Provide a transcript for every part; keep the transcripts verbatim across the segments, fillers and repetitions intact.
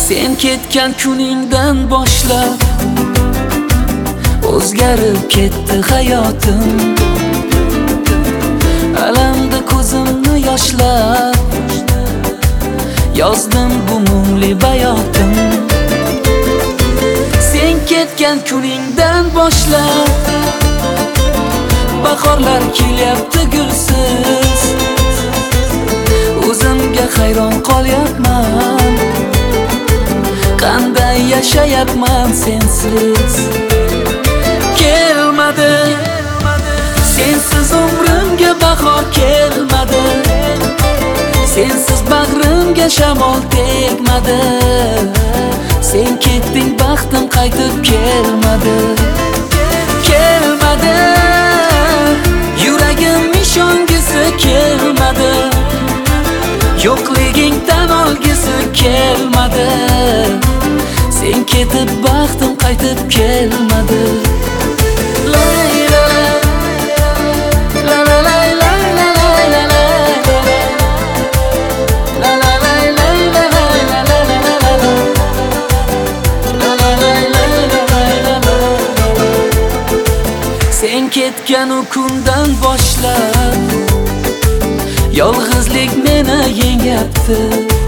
Sen ketgan kuningdan boshlab o'zgarib ketdi hayotim. Alamda ko'zimni yoshlab yozdim bu mungli bayotim. Sen ketgan kuningdan boshlab bahorlar kelyapti gulsiz. O'zimga hayron qolyapman, qanday yashayapman sensiz. Kelmadi sensiz umrimga bahor, kelmadi sensiz bag'rimga shamol tegmadi. Sen ketding, baxtim qaytib kelmadi. Kelmadi yuragim ishongisi kelmadi. Yo'qliging tan olgisi kelmadi. Sen ketib, baxtim qaytib kelmadi. Sen ketgan o kundan boshlab yolg'izlik meni yengyapti.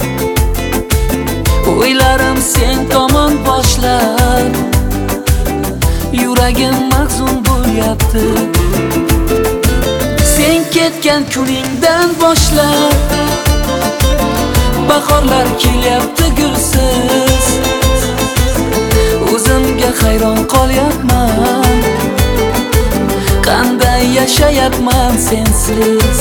O'ylarim sen tomon boshlab yuragim mahzun bo'lyapti. Sen ketgan kuningdan boshlab bahorlar kelyapti gulsiz. O'zimga hayron qolyapman, qanday yashayapman sensiz.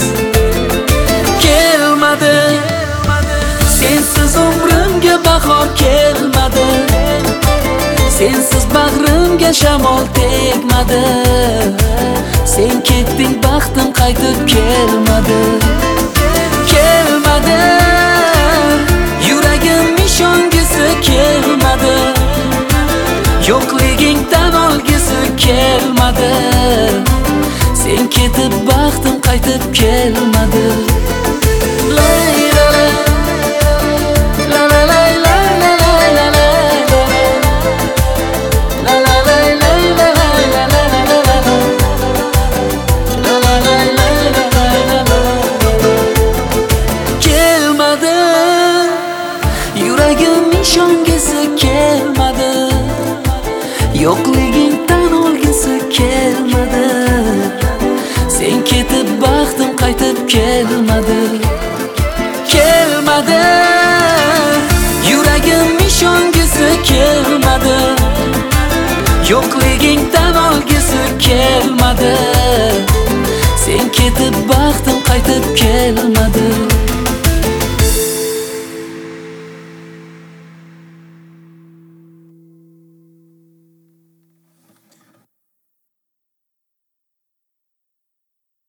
Kelmadi sensiz umrimga bahor, kelmadi sensiz bag'rimga shamol tegmadi. Sen ketding, baxtim qaytib kelmadi. Kelmadi yuragim ishongisi kelmadi. Yo'qliging tan olgisi kelmadi. Sen ketib, baxtim qaytib kelmadi. Kelmadi yuragim ishongisi kelmadi. Yo'qliging tan olgisi kelmadi. Sen ketib, baxtim qaytib kelmadi. Kelmadi yuragim ishongisi kelmadi. Yo'qliging tan olgisi kelmadi. Sen ketib, baxtim